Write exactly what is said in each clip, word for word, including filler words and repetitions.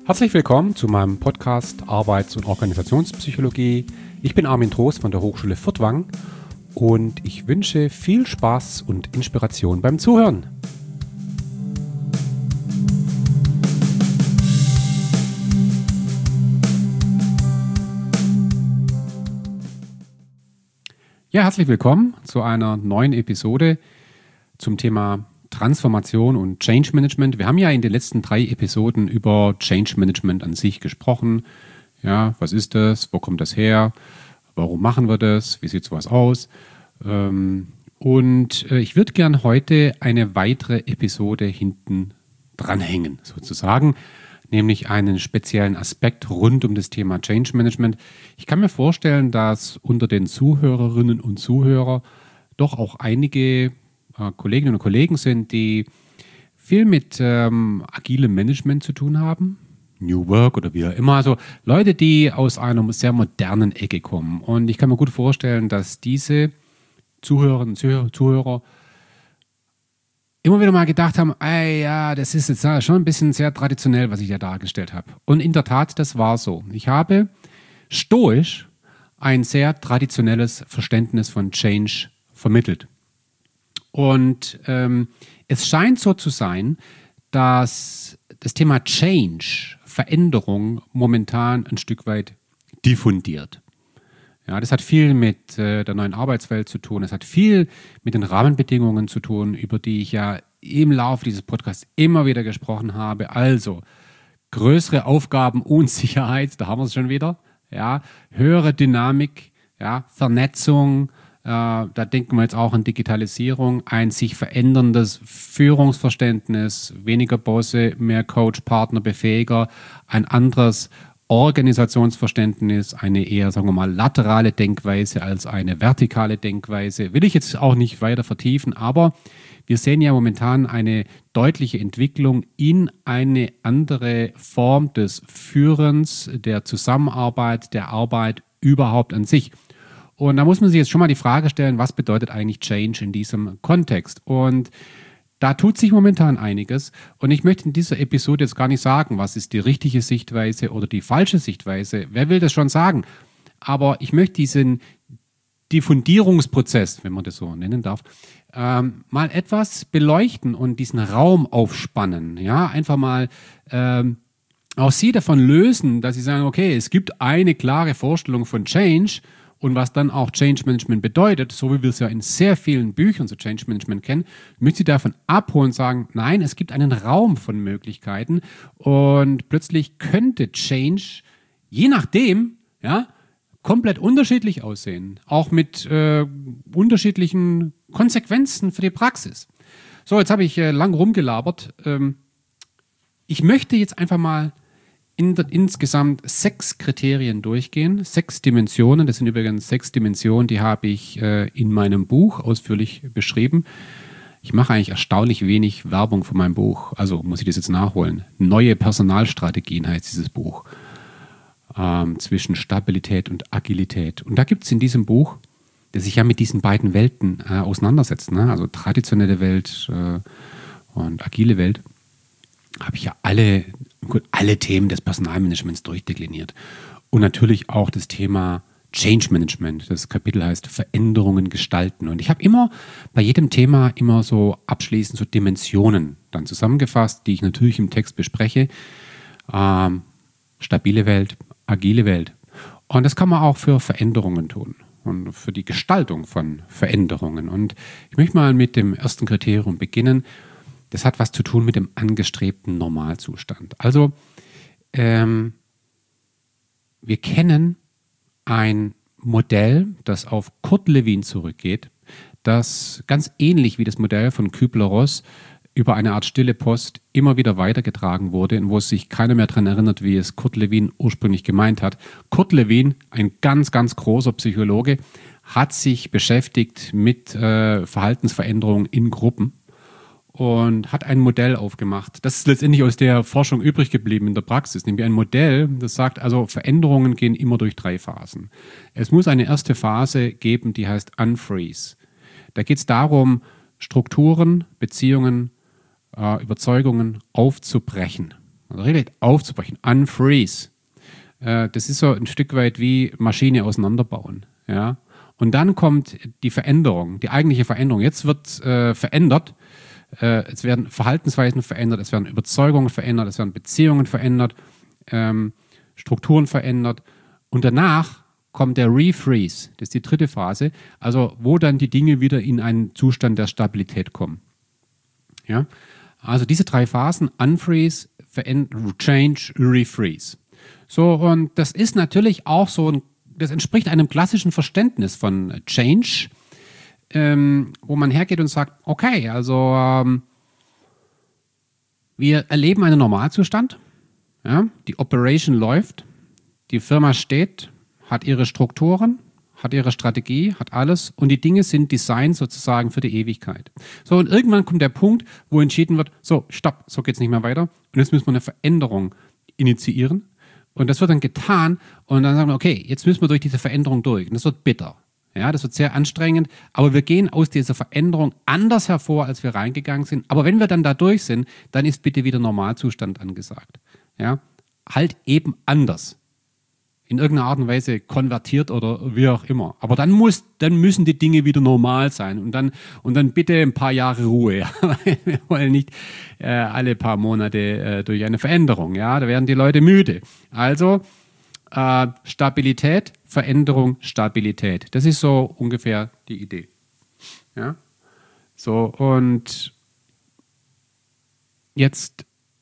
Herzlich willkommen zu meinem Podcast Arbeits- und Organisationspsychologie. Ich bin Armin Trost von der Hochschule Furtwangen und ich wünsche viel Spaß und Inspiration beim Zuhören. Ja, herzlich willkommen zu einer neuen Episode zum Thema Transformation und Change Management. Wir haben ja in den letzten drei Episoden über Change Management an sich gesprochen. Ja, was ist das? Wo kommt das her? Warum machen wir das? Wie sieht sowas aus? Und ich würde gern heute eine weitere Episode hinten dranhängen, sozusagen, nämlich einen speziellen Aspekt rund um das Thema Change Management. Ich kann mir vorstellen, dass unter den Zuhörerinnen und Zuhörern doch auch einige Kolleginnen und Kollegen sind, die viel mit ähm, agilem Management zu tun haben, New Work oder wie auch immer, also Leute, die aus einer sehr modernen Ecke kommen. Und ich kann mir gut vorstellen, dass diese Zuhörerinnen und Zuhörer immer wieder mal gedacht haben, ey, ja, das ist jetzt schon ein bisschen sehr traditionell, was ich da dargestellt habe. Und in der Tat, das war so. Ich habe stoisch ein sehr traditionelles Verständnis von Change vermittelt. Und ähm, es scheint so zu sein, dass das Thema Change, Veränderung, momentan ein Stück weit diffundiert. Ja, das hat viel mit äh, der neuen Arbeitswelt zu tun. Es hat viel mit den Rahmenbedingungen zu tun, über die ich ja im Laufe dieses Podcasts immer wieder gesprochen habe. Also größere Aufgabenunsicherheit, da haben wir es schon wieder. Ja, höhere Dynamik, ja, Vernetzung. Uh, da denken wir jetzt auch an Digitalisierung, ein sich veränderndes Führungsverständnis, weniger Bosse, mehr Coach, Partner, Befähiger, ein anderes Organisationsverständnis, eine eher, sagen wir mal, laterale Denkweise als eine vertikale Denkweise. Will ich jetzt auch nicht weiter vertiefen, aber wir sehen ja momentan eine deutliche Entwicklung in eine andere Form des Führens, der Zusammenarbeit, der Arbeit überhaupt an sich. Und da muss man sich jetzt schon mal die Frage stellen, was bedeutet eigentlich Change in diesem Kontext? Und da tut sich momentan einiges. Und ich möchte in dieser Episode jetzt gar nicht sagen, was ist die richtige Sichtweise oder die falsche Sichtweise. Wer will das schon sagen? Aber ich möchte diesen Diffundierungsprozess, wenn man das so nennen darf, ähm, mal etwas beleuchten und diesen Raum aufspannen. Ja, einfach mal ähm, auch Sie davon lösen, dass Sie sagen, okay, es gibt eine klare Vorstellung von Change. Und was dann auch Change Management bedeutet, so wie wir es ja in sehr vielen Büchern zu Change Management kennen, möchte ich davon abholen und sagen, nein, es gibt einen Raum von Möglichkeiten und plötzlich könnte Change, je nachdem, ja, komplett unterschiedlich aussehen, auch mit äh, unterschiedlichen Konsequenzen für die Praxis. So, jetzt habe ich äh, lang rumgelabert. Ähm, ich möchte jetzt einfach mal In der, insgesamt sechs Kriterien durchgehen, sechs Dimensionen. Das sind übrigens sechs Dimensionen, die habe ich äh, in meinem Buch ausführlich beschrieben. Ich mache eigentlich erstaunlich wenig Werbung für mein Buch, also muss ich das jetzt nachholen. Neue Personalstrategien heißt dieses Buch, ähm, zwischen Stabilität und Agilität. Und da gibt es in diesem Buch, das sich ja mit diesen beiden Welten äh, auseinandersetzt, ne? Also traditionelle Welt äh, und agile Welt, habe ich ja alle, gut, alle Themen des Personalmanagements durchdekliniert. Und natürlich auch das Thema Change Management. Das Kapitel heißt Veränderungen gestalten. Und ich habe immer bei jedem Thema immer so abschließend so Dimensionen dann zusammengefasst, die ich natürlich im Text bespreche. Ähm, stabile Welt, agile Welt. Und das kann man auch für Veränderungen tun und für die Gestaltung von Veränderungen. Und ich möchte mal mit dem ersten Kriterium beginnen. Das hat was zu tun mit dem angestrebten Normalzustand. Also ähm, wir kennen ein Modell, das auf Kurt Lewin zurückgeht, das ganz ähnlich wie das Modell von Kübler-Ross über eine Art stille Post immer wieder weitergetragen wurde und wo sich keiner mehr daran erinnert, wie es Kurt Lewin ursprünglich gemeint hat. Kurt Lewin, ein ganz, ganz großer Psychologe, hat sich beschäftigt mit äh, Verhaltensveränderungen in Gruppen und hat ein Modell aufgemacht. Das ist letztendlich aus der Forschung übrig geblieben in der Praxis, nämlich ein Modell, das sagt, also Veränderungen gehen immer durch drei Phasen. Es muss eine erste Phase geben, die heißt Unfreeze. Da geht es darum, Strukturen, Beziehungen, äh, Überzeugungen aufzubrechen. also regelrecht aufzubrechen, unfreeze. Äh, das ist so ein Stück weit wie Maschine auseinanderbauen. Ja? Und dann kommt die Veränderung, die eigentliche Veränderung. Jetzt wird äh, verändert, äh, es werden Verhaltensweisen verändert, es werden Überzeugungen verändert, es werden Beziehungen verändert, ähm, Strukturen verändert. Und danach kommt der Refreeze, das ist die dritte Phase, also wo dann die Dinge wieder in einen Zustand der Stabilität kommen. Ja? Also diese drei Phasen, Unfreeze, Change, Refreeze. So, und das ist natürlich auch so, ein, das entspricht einem klassischen Verständnis von Change, ähm, wo man hergeht und sagt, okay, also ähm, wir erleben einen Normalzustand, ja? Die Operation läuft, die Firma steht, hat ihre Strukturen, hat ihre Strategie, hat alles und die Dinge sind designt sozusagen für die Ewigkeit. So, und irgendwann kommt der Punkt, wo entschieden wird, so, stopp, so geht es nicht mehr weiter und jetzt müssen wir eine Veränderung initiieren und das wird dann getan und dann sagen wir, okay, jetzt müssen wir durch diese Veränderung durch und das wird bitter. Ja, das wird sehr anstrengend, aber wir gehen aus dieser Veränderung anders hervor, als wir reingegangen sind. Aber wenn wir dann da durch sind, dann ist bitte wieder Normalzustand angesagt. Ja, halt eben anders. In irgendeiner Art und Weise konvertiert oder wie auch immer. Aber dann, muss, dann müssen die Dinge wieder normal sein und dann, und dann bitte ein paar Jahre Ruhe. Ja? Wir wollen nicht äh, alle paar Monate äh, durch eine Veränderung. Ja? Da werden die Leute müde. Also äh, Stabilität, Veränderung, Stabilität. Das ist so ungefähr die Idee. Ja? So, und jetzt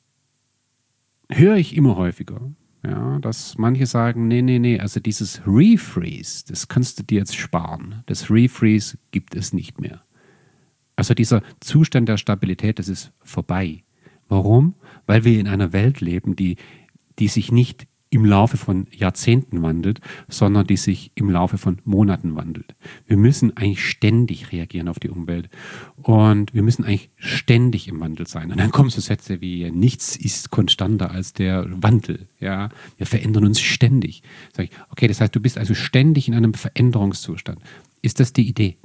höre ich immer häufiger, ja, dass manche sagen, nee, nee, nee, also dieses Refreeze, das kannst du dir jetzt sparen. Das Refreeze gibt es nicht mehr. Also dieser Zustand der Stabilität, das ist vorbei. Warum? Weil wir in einer Welt leben, die, die sich nicht im Laufe von Jahrzehnten wandelt, sondern die sich im Laufe von Monaten wandelt. Wir müssen eigentlich ständig reagieren auf die Umwelt und wir müssen eigentlich ständig im Wandel sein. Und dann kommen so Sätze wie, nichts ist konstanter als der Wandel. Ja? Wir verändern uns ständig. Sag ich, okay, das heißt, du bist also ständig in einem Veränderungszustand. Ist das die Idee?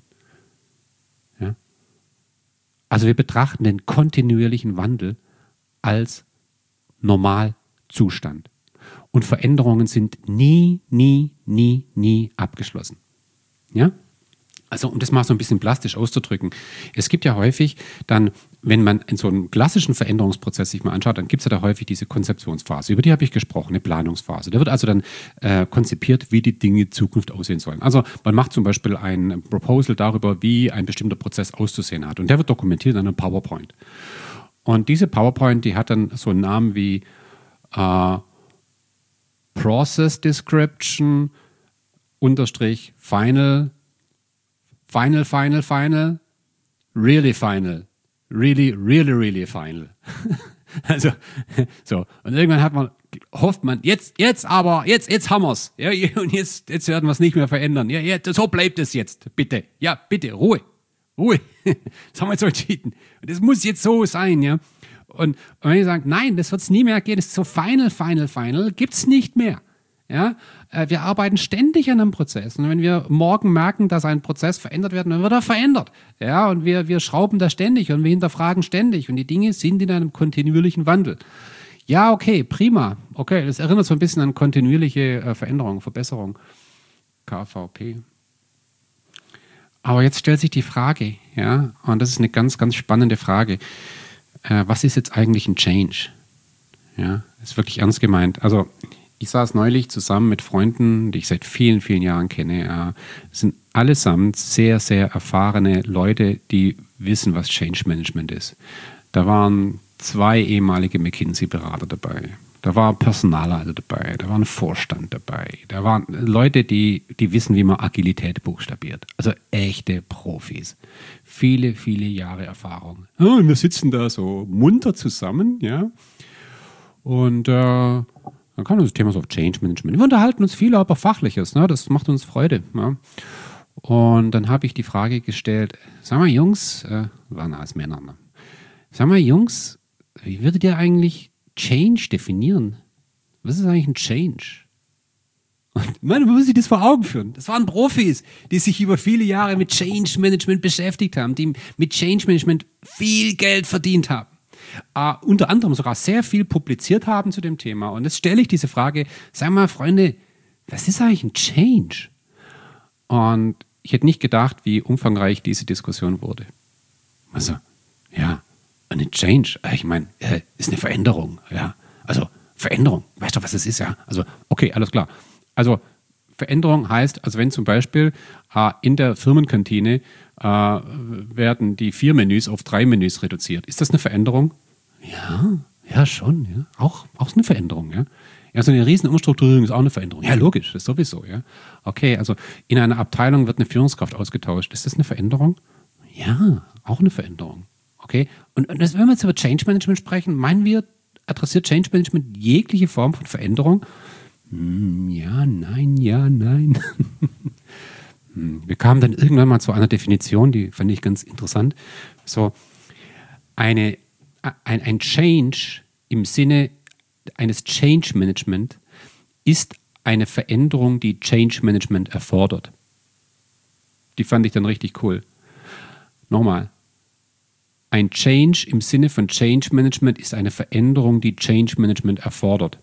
Ja? Also wir betrachten den kontinuierlichen Wandel als Normalzustand. Und Veränderungen sind nie, nie, nie, nie abgeschlossen. Ja? Also, um das mal so ein bisschen plastisch auszudrücken. Es gibt ja häufig dann, wenn man in so einem klassischen Veränderungsprozess sich mal anschaut, dann gibt es ja da häufig diese Konzeptionsphase. Über die habe ich gesprochen, eine Planungsphase. Da wird also dann äh, konzipiert, wie die Dinge in Zukunft aussehen sollen. Also, man macht zum Beispiel ein Proposal darüber, wie ein bestimmter Prozess auszusehen hat. Und der wird dokumentiert in einem PowerPoint. Und diese PowerPoint, die hat dann so einen Namen wie äh, Process Description unterstrich Final, Final, Final, Final, Really Final, Really, Really, Really Final. Also, so. Und irgendwann hat man, hofft man, jetzt, jetzt aber, jetzt, jetzt haben wir es. Ja, und jetzt, jetzt werden wir es nicht mehr verändern. Ja, ja, so bleibt es jetzt, bitte. Ja, bitte, Ruhe. Ruhe. Das haben wir jetzt so entschieden. Und das muss jetzt so sein, ja. Und, und wenn ich sage, nein, das wird es nie mehr gehen, das ist so Final, Final, Final, gibt es nicht mehr. Ja? Wir arbeiten ständig an einem Prozess. Und wenn wir morgen merken, dass ein Prozess verändert wird, dann wird er verändert. Ja? Und wir, wir schrauben da ständig und wir hinterfragen ständig. Und die Dinge sind in einem kontinuierlichen Wandel. Ja, okay, prima. Okay, das erinnert so ein bisschen an kontinuierliche äh, Veränderung, Verbesserung. K V P. Aber jetzt stellt sich die Frage, ja, und das ist eine ganz, ganz spannende Frage. Äh, was ist jetzt eigentlich ein Change? Ja, ist wirklich ernst gemeint. Also, ich saß neulich zusammen mit Freunden, die ich seit vielen, vielen Jahren kenne. Äh, das sind allesamt sehr, sehr erfahrene Leute, die wissen, was Change Management ist. Da waren zwei ehemalige McKinsey-Berater dabei. Da war Personalleiter dabei, da war ein Vorstand dabei, da waren Leute, die, die wissen, wie man Agilität buchstabiert. Also echte Profis. Viele, viele Jahre Erfahrung. Ja, und wir sitzen da so munter zusammen, ja. Und äh, dann kam das Thema so auf Change Management. Wir unterhalten uns viel über Fachliches, ne? Das macht uns Freude. Ja. Und dann habe ich die Frage gestellt, sag mal Jungs, äh, waren alles Männer, ne? Sag mal Jungs, wie würdet ihr eigentlich Change definieren? Was ist eigentlich ein Change? Und man muss sich das vor Augen führen. Das waren Profis, die sich über viele Jahre mit Change Management beschäftigt haben, die mit Change Management viel Geld verdient haben. äh, unter anderem sogar sehr viel publiziert haben zu dem Thema. Und jetzt stelle ich diese Frage, sag mal, Freunde, was ist eigentlich ein Change? Und ich hätte nicht gedacht, wie umfangreich diese Diskussion wurde. Also, ja, eine Change, ich meine, ist eine Veränderung, ja. Also, Veränderung, weißt du, was das ist, ja? Also, okay, alles klar. Also, Veränderung heißt, also wenn zum Beispiel äh, in der Firmenkantine äh, werden die vier Menüs auf drei Menüs reduziert. Ist das eine Veränderung? Ja, ja schon, ja. Auch, auch eine Veränderung, ja. Ja, so eine riesen Umstrukturierung ist auch eine Veränderung. Ja, logisch, das ist sowieso, ja. Okay, also in einer Abteilung wird eine Führungskraft ausgetauscht. Ist das eine Veränderung? Ja, auch eine Veränderung. Okay, und, und das, wenn wir jetzt über Change Management sprechen, meinen wir, adressiert Change Management jegliche Form von Veränderung? Hm, ja, nein, ja, nein. Wir kamen dann irgendwann mal zu einer Definition, die fand ich ganz interessant. So, eine, ein, ein Change im Sinne eines Change Management ist eine Veränderung, die Change Management erfordert. Die fand ich dann richtig cool. Nochmal. Ein Change im Sinne von Change Management ist eine Veränderung, die Change Management erfordert.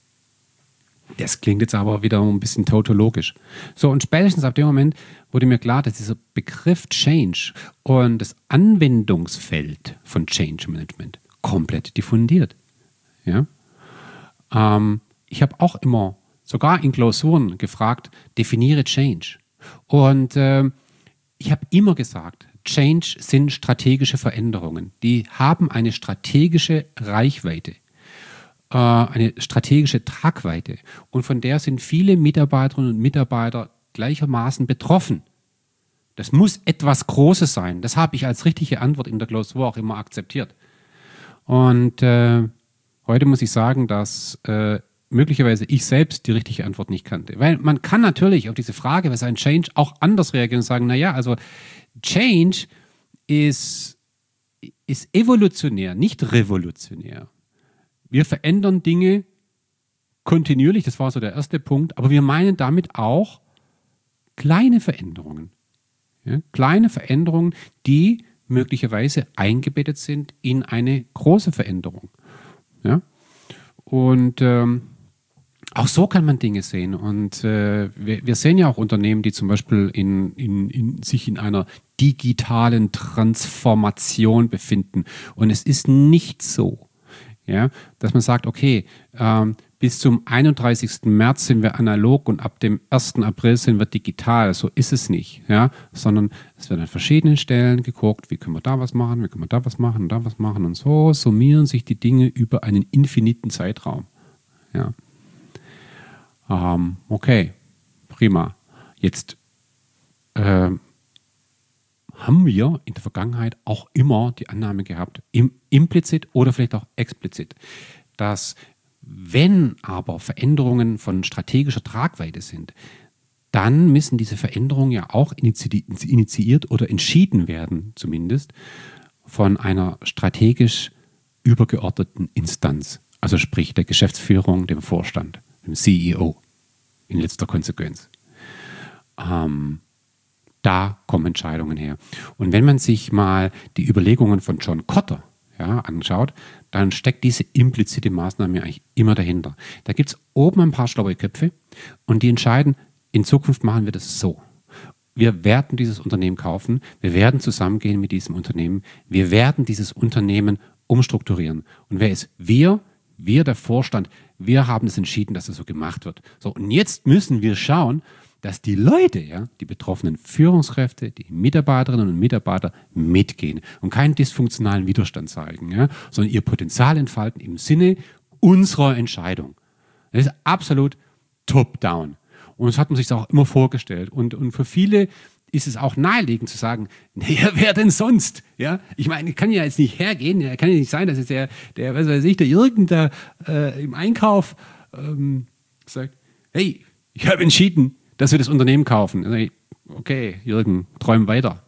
Das klingt jetzt aber wieder ein bisschen tautologisch. So, und spätestens ab dem Moment wurde mir klar, dass dieser Begriff Change und das Anwendungsfeld von Change Management komplett diffundiert. Ja? Ähm, ich habe auch immer, sogar in Klausuren, gefragt, definiere Change. Und äh, ich habe immer gesagt, Change sind strategische Veränderungen. Die haben eine strategische Reichweite, äh, eine strategische Tragweite. Und von der sind viele Mitarbeiterinnen und Mitarbeiter gleichermaßen betroffen. Das muss etwas Großes sein. Das habe ich als richtige Antwort in der Klausur auch immer akzeptiert. Und äh, heute muss ich sagen, dass äh, möglicherweise ich selbst die richtige Antwort nicht kannte. Weil man kann natürlich auf diese Frage, was ist ein Change, auch anders reagieren und sagen, naja, also Change ist, ist evolutionär, nicht revolutionär. Wir verändern Dinge kontinuierlich, das war so der erste Punkt, aber wir meinen damit auch kleine Veränderungen. Ja, kleine Veränderungen, die möglicherweise eingebettet sind in eine große Veränderung. Ja? Und ähm, auch so kann man Dinge sehen. Und äh, wir, wir sehen ja auch Unternehmen, die zum Beispiel in, in, in, sich in einer digitalen Transformation befinden. Und es ist nicht so, ja, dass man sagt, okay, ähm, bis zum einunddreißigsten März sind wir analog und ab dem ersten April sind wir digital. So ist es nicht, ja, sondern es wird an verschiedenen Stellen geguckt, wie können wir da was machen, wie können wir da was machen und da was machen. Und so summieren sich die Dinge über einen infiniten Zeitraum. Ja. Ähm, okay, prima. Jetzt äh, haben wir in der Vergangenheit auch immer die Annahme gehabt, im, implizit oder vielleicht auch explizit, dass wenn aber Veränderungen von strategischer Tragweite sind, dann müssen diese Veränderungen ja auch initiiert oder entschieden werden, zumindest von einer strategisch übergeordneten Instanz, also sprich der Geschäftsführung, dem Vorstand, dem C E O in letzter Konsequenz. Ähm, da kommen Entscheidungen her. Und wenn man sich mal die Überlegungen von John Kotter ja, anschaut, dann steckt diese implizite Maßnahme eigentlich immer dahinter. Da gibt es oben ein paar schlaue Köpfe und die entscheiden, in Zukunft machen wir das so. Wir werden dieses Unternehmen kaufen, wir werden zusammengehen mit diesem Unternehmen, wir werden dieses Unternehmen umstrukturieren. Und wer ist wir? Wir, der Vorstand, wir haben es entschieden, dass es so gemacht wird. So, und jetzt müssen wir schauen, dass die Leute, ja, die betroffenen Führungskräfte, die Mitarbeiterinnen und Mitarbeiter mitgehen und keinen dysfunktionalen Widerstand zeigen, ja, sondern ihr Potenzial entfalten im Sinne unserer Entscheidung. Das ist absolut top-down. Und das hat man sich auch immer vorgestellt. Und, und für viele ist es auch naheliegend zu sagen, naja, wer denn sonst? Ja, ich meine, kann ja jetzt nicht hergehen, ja, kann ja nicht sein, dass jetzt der, der was weiß ich, der Jürgen da äh, im Einkauf ähm, sagt, hey, ich habe entschieden, dass wir das Unternehmen kaufen. Also, okay, Jürgen, träum weiter.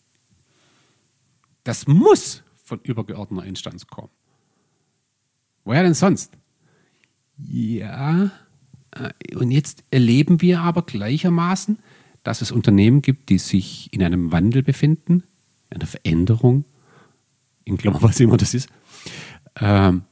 Das muss von übergeordneter Instanz kommen. Woher denn sonst? Ja, und jetzt erleben wir aber gleichermaßen, dass es Unternehmen gibt, die sich in einem Wandel befinden, einer Veränderung, in Klammern, was immer das ist, ähm,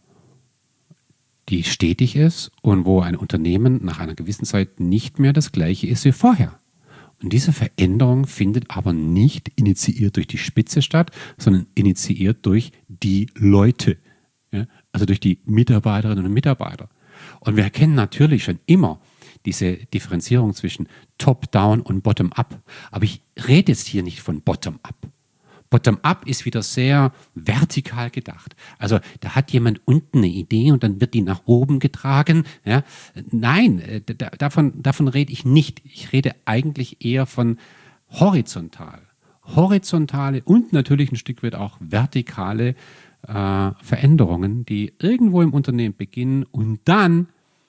die stetig ist und wo ein Unternehmen nach einer gewissen Zeit nicht mehr das gleiche ist wie vorher. Und diese Veränderung findet aber nicht initiiert durch die Spitze statt, sondern initiiert durch die Leute, ja? Also durch die Mitarbeiterinnen und Mitarbeiter. Und wir erkennen natürlich schon immer diese Differenzierung zwischen Top-Down und Bottom-Up. Aber ich rede jetzt hier nicht von Bottom-Up. Bottom-up ist wieder sehr vertikal gedacht. Also da hat jemand unten eine Idee und dann wird die nach oben getragen. Ja? Nein, da, davon, davon rede ich nicht. Ich rede eigentlich eher von horizontal. Horizontale und natürlich ein Stück weit auch vertikale äh, Veränderungen, die irgendwo im Unternehmen beginnen und dann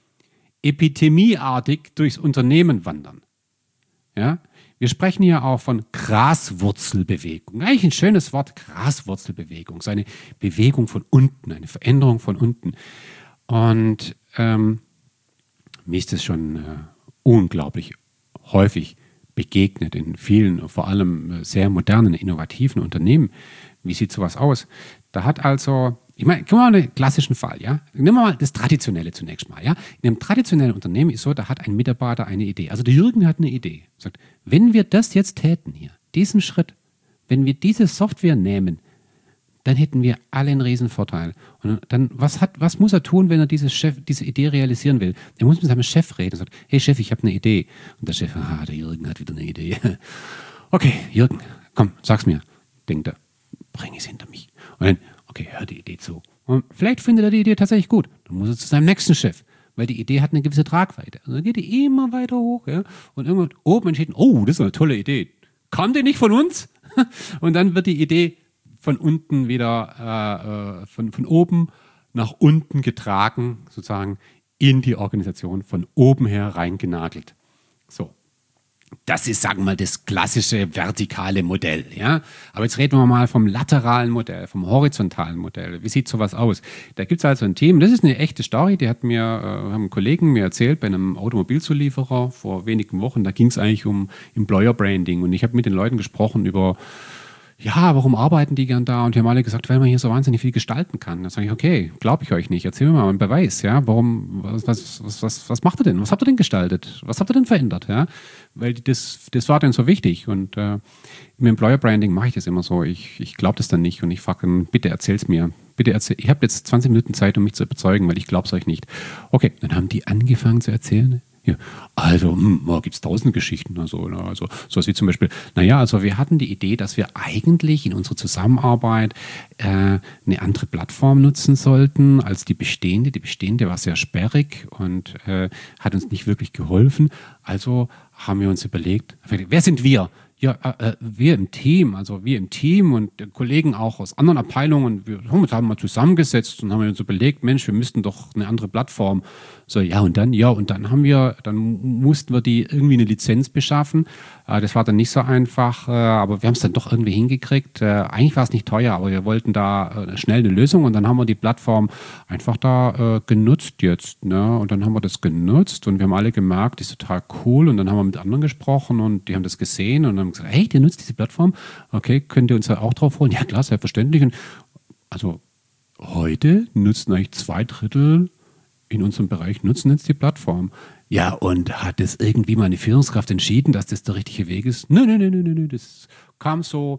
epidemieartig durchs Unternehmen wandern. Ja? Wir sprechen hier auch von Graswurzelbewegung. Eigentlich ein schönes Wort, Graswurzelbewegung. So eine Bewegung von unten, eine Veränderung von unten. Und ähm, mir ist das schon äh, unglaublich häufig begegnet in vielen, vor allem sehr modernen, innovativen Unternehmen. Wie sieht sowas aus? Da hat also, ich meine, guck mal einen klassischen Fall, ja. Nehmen wir mal das Traditionelle zunächst mal, ja. In einem traditionellen Unternehmen ist so, da hat ein Mitarbeiter eine Idee. Also der Jürgen hat eine Idee. Sagt, wenn wir das jetzt täten hier, diesen Schritt, wenn wir diese Software nehmen, dann hätten wir alle einen Riesenvorteil. Und dann, was, hat, was muss er tun, wenn er diese, Chef, diese Idee realisieren will? Er muss mit seinem Chef reden und sagt, hey Chef, ich habe eine Idee. Und der Chef, ah, der Jürgen hat wieder eine Idee. Okay, Jürgen, komm, sag's mir. Denkt er, bring es hinter mich. Und dann, okay, hör die Idee zu. Und vielleicht findet er die Idee tatsächlich gut. Dann muss er zu seinem nächsten Chef, weil die Idee hat eine gewisse Tragweite. Und dann geht die immer weiter hoch. Ja? Und irgendwann oben entschieden, oh, das ist eine tolle Idee. Kam die nicht von uns? Und dann wird die Idee von unten wieder, äh, von, von oben nach unten getragen, sozusagen in die Organisation, von oben her reingenagelt. So. Das ist, sagen wir mal, das klassische vertikale Modell. Ja? Aber jetzt reden wir mal vom lateralen Modell, vom horizontalen Modell. Wie sieht sowas aus? Da gibt es also ein Team, das ist eine echte Story, die hat mir, äh, haben Kollegen mir erzählt bei einem Automobilzulieferer vor wenigen Wochen. Da ging es eigentlich um Employer Branding und ich habe mit den Leuten gesprochen über, ja, warum arbeiten die gern da? Und die haben alle gesagt, weil man hier so wahnsinnig viel gestalten kann. Da sage ich, okay, glaube ich euch nicht. Erzähl mir mal einen Beweis. Ja? Warum, was, was, was, was macht ihr denn? Was habt ihr denn gestaltet? Was habt ihr denn verändert? Ja? Weil das, das war dann so wichtig. Und äh, im Employer Branding mache ich das immer so. Ich, ich glaube das dann nicht und ich frage dann, bitte erzähl's mir. Bitte erzähl. Ich habe jetzt zwanzig Minuten Zeit, um mich zu überzeugen, weil ich glaube es euch nicht. Okay, dann haben die angefangen zu erzählen. Ja, also hm, oh, gibt es tausende Geschichten. Also, also sowas wie zum Beispiel, naja, also wir hatten die Idee, dass wir eigentlich in unserer Zusammenarbeit äh, eine andere Plattform nutzen sollten als die bestehende. Die bestehende war sehr sperrig und äh, hat uns nicht wirklich geholfen. Also haben wir uns überlegt, wer sind wir? Ja, äh, wir im Team, also wir im Team und Kollegen auch aus anderen Abteilungen, wir haben uns haben mal zusammengesetzt und haben uns überlegt, Mensch, wir müssten doch eine andere Plattform. So, ja und dann, ja und dann haben wir, dann mussten wir die irgendwie eine Lizenz beschaffen. Äh, das war dann nicht so einfach, äh, aber wir haben es dann doch irgendwie hingekriegt. Äh, eigentlich war es nicht teuer, aber wir wollten da äh, schnell eine Lösung und dann haben wir die Plattform einfach da äh, genutzt jetzt. Ne? Und dann haben wir das genutzt und wir haben alle gemerkt, die ist total cool und dann haben wir mit anderen gesprochen und die haben das gesehen und dann gesagt, hey, ihr nutzt diese Plattform, okay, könnt ihr uns da auch drauf holen? Ja klar, selbstverständlich. Und also heute nutzen eigentlich zwei Drittel in unserem Bereich, nutzen jetzt die Plattform. Ja, und hat das irgendwie mal eine Führungskraft entschieden, dass das der richtige Weg ist? Nein, nein, nein, nein, nein, das kam so,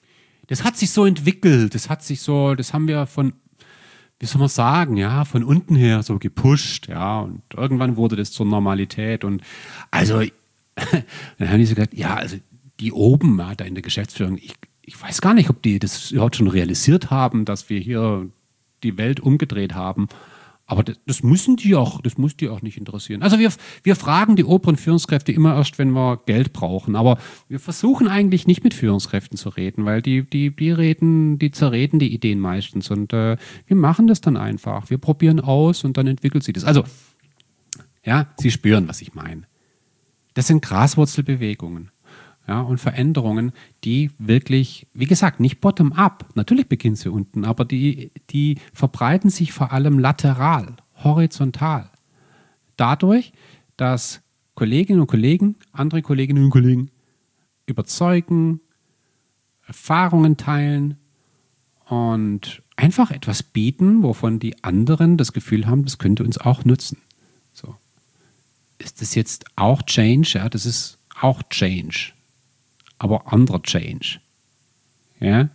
das hat sich so entwickelt, das hat sich so, das haben wir von, wie soll man sagen, ja, von unten her so gepusht, ja, und irgendwann wurde das zur Normalität und also, dann haben die so gesagt, ja, also die oben, ja, da in der Geschäftsführung, ich, ich weiß gar nicht, ob die das überhaupt schon realisiert haben, dass wir hier die Welt umgedreht haben. Aber das, das müssen die auch, das muss die auch nicht interessieren. Also wir, wir fragen die oberen Führungskräfte immer erst, wenn wir Geld brauchen. Aber wir versuchen eigentlich nicht mit Führungskräften zu reden, weil die, die, die reden, die zerreden die Ideen meistens. Und äh, wir machen das dann einfach. Wir probieren aus und dann entwickelt sich das. Also, ja, Sie spüren, was ich meine. Das sind Graswurzelbewegungen. Ja, und Veränderungen, die wirklich, wie gesagt, nicht bottom-up, natürlich beginnen sie unten, aber die, die verbreiten sich vor allem lateral, horizontal. Dadurch, dass Kolleginnen und Kollegen, andere Kolleginnen und Kollegen überzeugen, Erfahrungen teilen und einfach etwas bieten, wovon die anderen das Gefühl haben, das könnte uns auch nutzen. So. Ist das jetzt auch Change? Ja, das ist auch Change, aber anderer Change. Ja?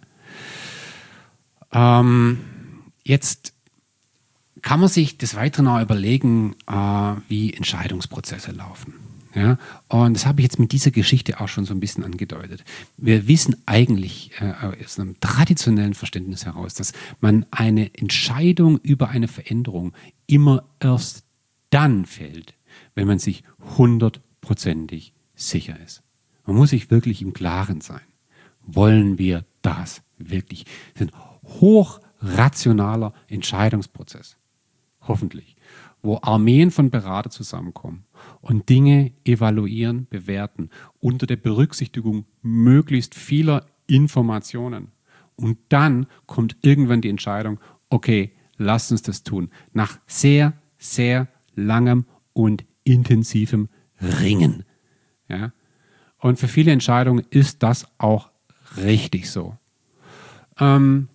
Ähm, jetzt kann man sich des Weiteren auch überlegen, äh, wie Entscheidungsprozesse laufen. Ja? Und das habe ich jetzt mit dieser Geschichte auch schon so ein bisschen angedeutet. Wir wissen eigentlich äh, aus einem traditionellen Verständnis heraus, dass man eine Entscheidung über eine Veränderung immer erst dann fällt, wenn man sich hundertprozentig sicher ist. Man muss sich wirklich im Klaren sein. Wollen wir das wirklich? Das ist ein hochrationaler Entscheidungsprozess. Hoffentlich. Wo Armeen von Beratern zusammenkommen und Dinge evaluieren, bewerten, unter der Berücksichtigung möglichst vieler Informationen. Und dann kommt irgendwann die Entscheidung, okay, lasst uns das tun. Nach sehr, sehr langem und intensivem Ringen. Ja? Und für viele Entscheidungen ist das auch richtig so. Ähm,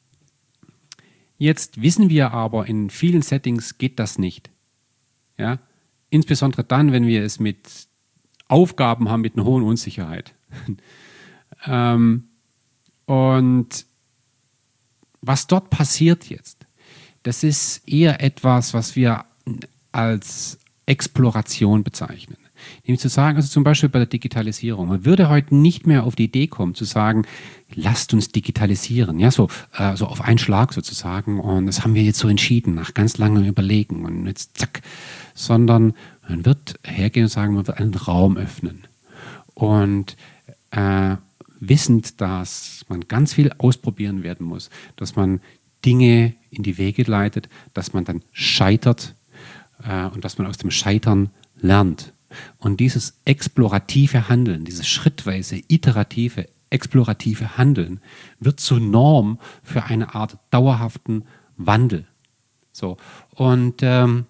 jetzt wissen wir aber, in vielen Settings geht das nicht. Ja? Insbesondere dann, wenn wir es mit Aufgaben haben mit einer hohen Unsicherheit. ähm, und was dort passiert jetzt, das ist eher etwas, was wir als Exploration bezeichnen. Nämlich zu sagen, also zum Beispiel bei der Digitalisierung, man würde heute nicht mehr auf die Idee kommen, zu sagen, lasst uns digitalisieren, ja, so, äh, so auf einen Schlag sozusagen, und das haben wir jetzt so entschieden, nach ganz langem Überlegen und jetzt zack, sondern man wird hergehen und sagen, man wird einen Raum öffnen und äh, wissend, dass man ganz viel ausprobieren werden muss, dass man Dinge in die Wege leitet, dass man dann scheitert äh, und dass man aus dem Scheitern lernt. Und dieses explorative Handeln, dieses schrittweise, iterative, explorative Handeln wird zur Norm für eine Art dauerhaften Wandel. So. Und ähm,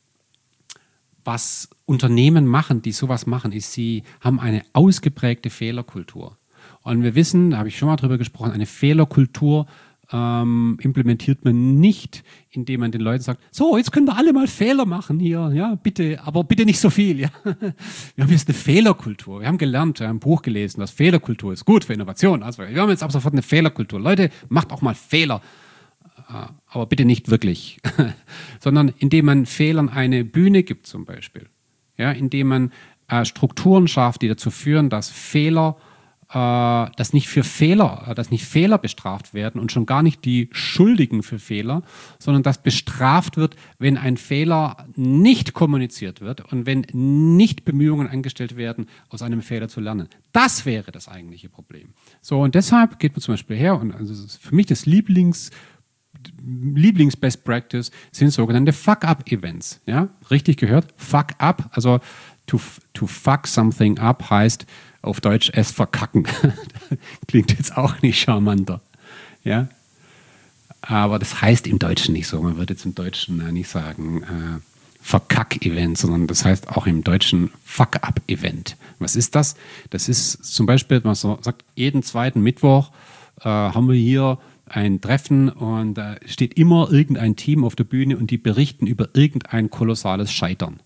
was Unternehmen machen, die sowas machen, ist, sie haben eine ausgeprägte Fehlerkultur. Und wir wissen, da habe ich schon mal drüber gesprochen, eine Fehlerkultur ähm, implementiert man nicht, indem man den Leuten sagt, so, jetzt könnt ihr alle mal Fehler machen hier, ja, bitte, aber bitte nicht so viel. Ja. Wir haben jetzt eine Fehlerkultur. Wir haben gelernt, wir haben ein Buch gelesen, dass Fehlerkultur ist gut für Innovation. Also wir haben jetzt ab sofort eine Fehlerkultur. Leute, macht auch mal Fehler. Aber bitte nicht wirklich, sondern indem man Fehlern eine Bühne gibt zum Beispiel. Ja, indem man äh, Strukturen schafft, die dazu führen, dass Fehler, äh, dass nicht für Fehler, dass nicht Fehler bestraft werden und schon gar nicht die Schuldigen für Fehler, sondern dass bestraft wird, wenn ein Fehler nicht kommuniziert wird und wenn nicht Bemühungen angestellt werden, aus einem Fehler zu lernen. Das wäre das eigentliche Problem. So, und deshalb geht man zum Beispiel her, und also das ist für mich das Lieblings Lieblings-Best Practice sind sogenannte Fuck-Up-Events. Ja? Richtig gehört? Fuck-Up, also to, to fuck something up heißt auf Deutsch es verkacken. Klingt jetzt auch nicht charmanter. Ja? Aber das heißt im Deutschen nicht so. Man würde jetzt im Deutschen äh, nicht sagen äh, Verkack-Event, sondern das heißt auch im Deutschen Fuck-Up-Event. Was ist das? Das ist zum Beispiel, man so sagt, jeden zweiten Mittwoch äh, haben wir hier ein Treffen und da steht immer irgendein Team auf der Bühne und die berichten über irgendein kolossales Scheitern.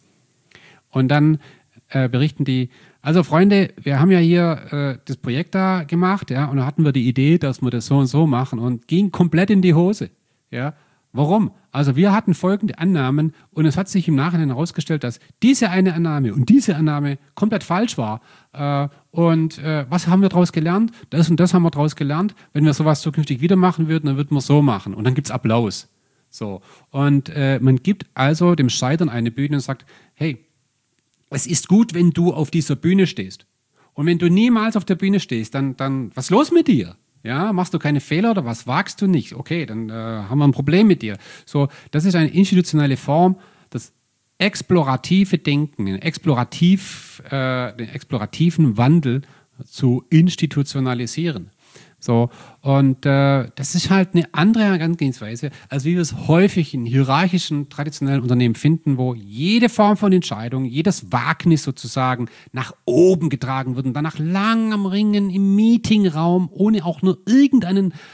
Und dann äh, berichten die, also Freunde, wir haben ja hier äh, das Projekt da gemacht, ja, und da hatten wir die Idee, dass wir das so und so machen und ging komplett in die Hose. Ja. Warum? Also wir hatten folgende Annahmen und es hat sich im Nachhinein herausgestellt, dass diese eine Annahme und diese Annahme komplett falsch war. Äh, und äh, was haben wir daraus gelernt? Das und das haben wir daraus gelernt. Wenn wir sowas zukünftig wieder machen würden, dann würden wir so machen. Und dann gibt es Applaus. So. Und äh, man gibt also dem Scheitern eine Bühne und sagt, hey, es ist gut, wenn du auf dieser Bühne stehst. Und wenn du niemals auf der Bühne stehst, dann, dann was ist los mit dir? Ja, machst du keine Fehler oder was wagst du nicht? Okay, dann äh, haben wir ein Problem mit dir. So, das ist eine institutionelle Form, das explorative Denken, den, explorativ, äh, den explorativen Wandel zu institutionalisieren. So, und äh, das ist halt eine andere Herangehensweise, als wie wir es häufig in hierarchischen, traditionellen Unternehmen finden, wo jede Form von Entscheidung, jedes Wagnis sozusagen nach oben getragen wird und dann nach langem Ringen im Meetingraum, ohne auch nur irgendeinen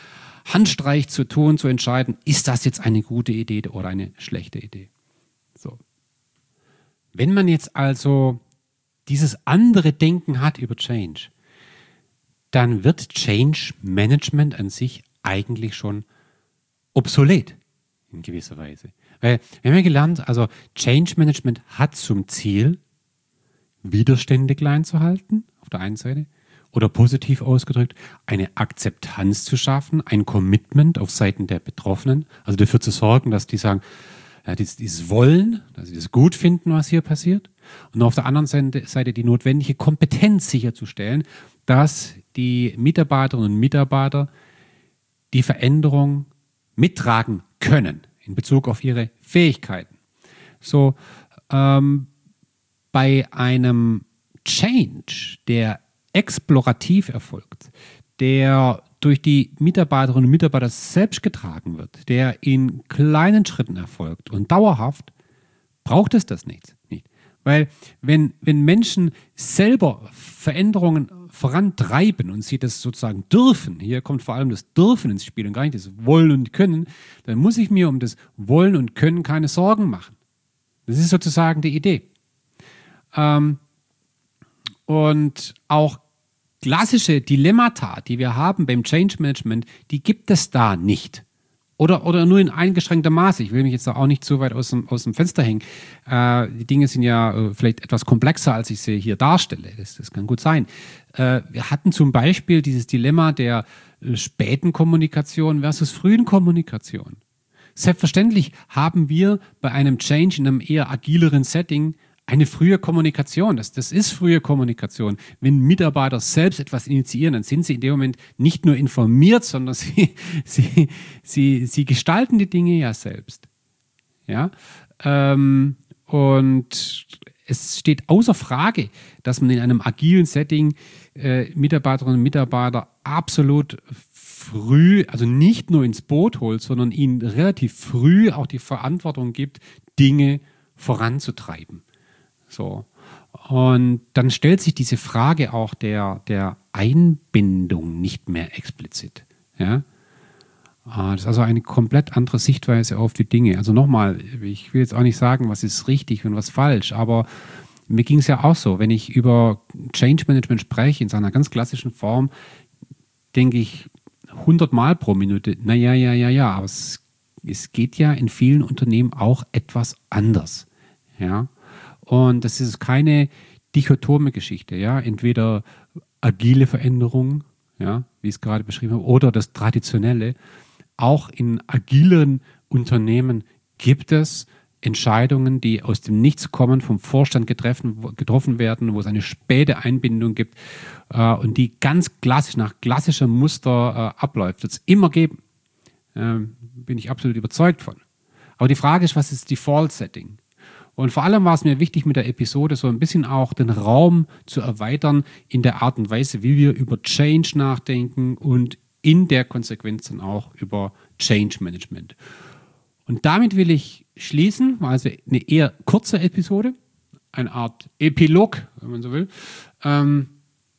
Handstreich zu tun, zu entscheiden, ist das jetzt eine gute Idee oder eine schlechte Idee. So. Wenn man jetzt also dieses andere Denken hat über Change, dann wird Change Management an sich eigentlich schon obsolet in gewisser Weise. Weil wir haben ja gelernt, also Change Management hat zum Ziel, Widerstände klein zu halten, auf der einen Seite, oder positiv ausgedrückt, eine Akzeptanz zu schaffen, ein Commitment auf Seiten der Betroffenen, also dafür zu sorgen, dass die sagen, ja, dieses, dieses Wollen, dass sie das gut finden, was hier passiert, und auf der anderen Seite die notwendige Kompetenz sicherzustellen, dass die Mitarbeiterinnen und Mitarbeiter die Veränderung mittragen können in Bezug auf ihre Fähigkeiten. So, ähm, bei einem Change, der explorativ erfolgt, der durch die Mitarbeiterinnen und Mitarbeiter selbst getragen wird, der in kleinen Schritten erfolgt und dauerhaft, braucht es das nicht. nicht. Weil wenn, wenn Menschen selber Veränderungen vorantreiben und sie das sozusagen dürfen, hier kommt vor allem das Dürfen ins Spiel und gar nicht das Wollen und Können, dann muss ich mir um das Wollen und Können keine Sorgen machen. Das ist sozusagen die Idee. Ähm, und auch klassische Dilemmata, die wir haben beim Change Management, die gibt es da nicht. Oder, oder nur in eingeschränkter Maße. Ich will mich jetzt da auch nicht so weit aus dem, aus dem Fenster hängen. Äh, die Dinge sind ja äh, vielleicht etwas komplexer, als ich sie hier darstelle. Das, das kann gut sein. Äh, wir hatten zum Beispiel dieses Dilemma der äh, späten Kommunikation versus frühen Kommunikation. Selbstverständlich haben wir bei einem Change in einem eher agileren Setting eine frühe Kommunikation, das, das ist frühe Kommunikation. Wenn Mitarbeiter selbst etwas initiieren, dann sind sie in dem Moment nicht nur informiert, sondern sie, sie, sie, sie gestalten die Dinge ja selbst. Ja? Ähm, und es steht außer Frage, dass man in einem agilen Setting äh, Mitarbeiterinnen und Mitarbeiter absolut früh, also nicht nur ins Boot holt, sondern ihnen relativ früh auch die Verantwortung gibt, Dinge voranzutreiben. So. Und dann stellt sich diese Frage auch der, der Einbindung nicht mehr explizit. Ja? Das ist also eine komplett andere Sichtweise auf die Dinge. Also nochmal, ich will jetzt auch nicht sagen, was ist richtig und was falsch, aber mir ging es ja auch so, wenn ich über Change Management spreche, in seiner ganz klassischen Form, denke ich hundert Mal pro Minute, naja, ja, ja, ja, aber es, es geht ja in vielen Unternehmen auch etwas anders. Ja? Und das ist keine dichotome Geschichte, ja, entweder agile Veränderung, ja, wie ich es gerade beschrieben habe, oder das Traditionelle. Auch in agilen Unternehmen gibt es Entscheidungen, die aus dem Nichts kommen, vom Vorstand getreffen, getroffen werden, wo es eine späte Einbindung gibt äh, und die ganz klassisch, nach klassischem Muster äh, abläuft. Wird es immer geben. Ähm, bin ich absolut überzeugt von. Aber die Frage ist, was ist Default-Setting? Und vor allem war es mir wichtig, mit der Episode so ein bisschen auch den Raum zu erweitern in der Art und Weise, wie wir über Change nachdenken und in der Konsequenz dann auch über Change Management. Und damit will ich schließen, also eine eher kurze Episode, eine Art Epilog, wenn man so will. Ähm,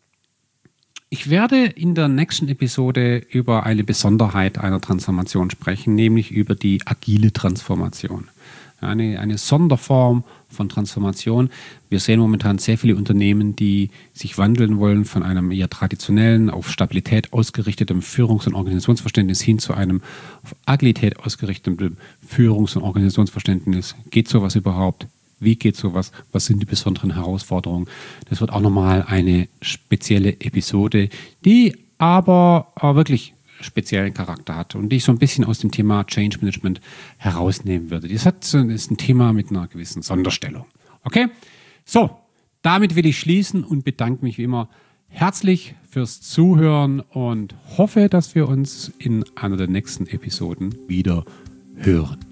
ich werde in der nächsten Episode über eine Besonderheit einer Transformation sprechen, nämlich über die agile Transformation. Eine, eine Sonderform von Transformation. Wir sehen momentan sehr viele Unternehmen, die sich wandeln wollen von einem eher traditionellen, auf Stabilität ausgerichteten Führungs- und Organisationsverständnis hin zu einem auf Agilität ausgerichteten Führungs- und Organisationsverständnis. Geht sowas überhaupt? Wie geht sowas? Was sind die besonderen Herausforderungen? Das wird auch nochmal eine spezielle Episode, die aber wirklich speziellen Charakter hat und die ich so ein bisschen aus dem Thema Change Management herausnehmen würde. Das hat, ist ein Thema mit einer gewissen Sonderstellung. Okay? So, damit will ich schließen und bedanke mich wie immer herzlich fürs Zuhören und hoffe, dass wir uns in einer der nächsten Episoden wieder hören.